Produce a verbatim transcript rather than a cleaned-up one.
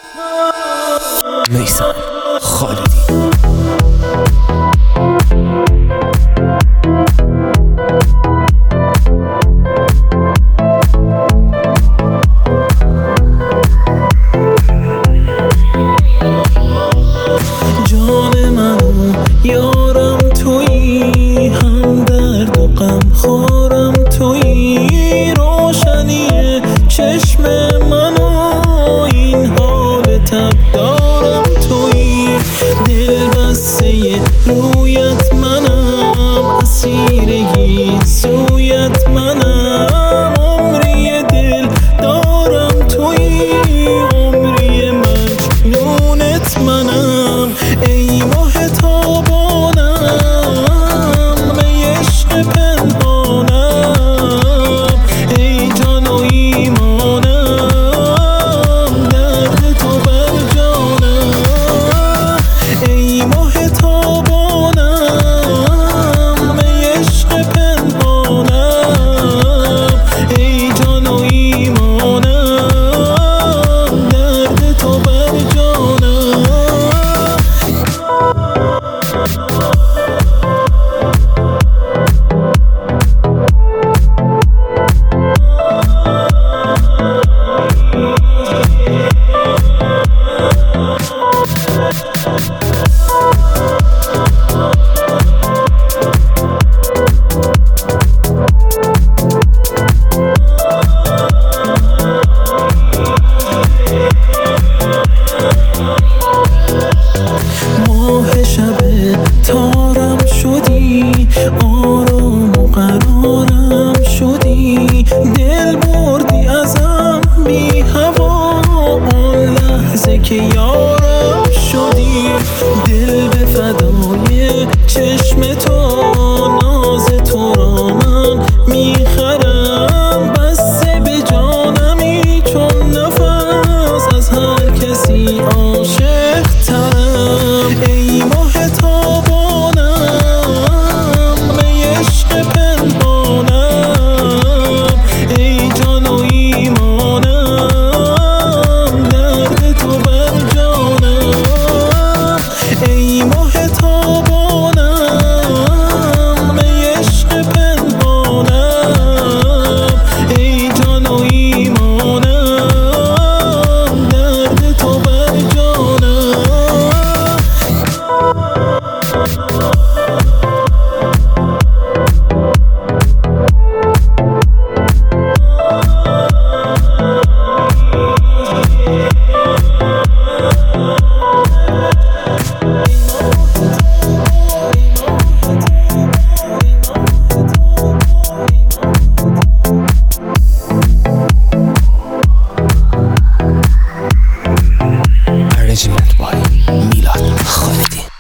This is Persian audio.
میثم خالدی. جان منو یارم تویی، هم درد و غم خورم تویی، روشنی چشم منو این حال تب دارم تویی، دل بسته رویت منم، اسیرگی سویت منم، عمری دل دارم تویی، عمری مجنونت منم، ای ماه تابانم، ای عشق پنهانم، ای جان و ایمانم، درد تو بر جانم، ای ماه تابانم، ای عشق پنهانم، ای جان و ایمانم، درد تو بر جانم. ماه شب تارم شدی، آرام و قرارم شدی، دل بردی ازم بی هوا، آن لحظه که یارم شدی، دل به فدای چشم تو، ناز تو را من میخرم، بسته به جانمی چون نفس، از هر کسی عاشق ترم، ای ماه تابانم، ای عشق پنهانم، ای جان و ایمانم، درد تو بر جانم، ای ماه تابانم، ای عشق پنهانم، ای جان و ایمانم، درد تو بر جانم. Arrangement by میلاد خالدی.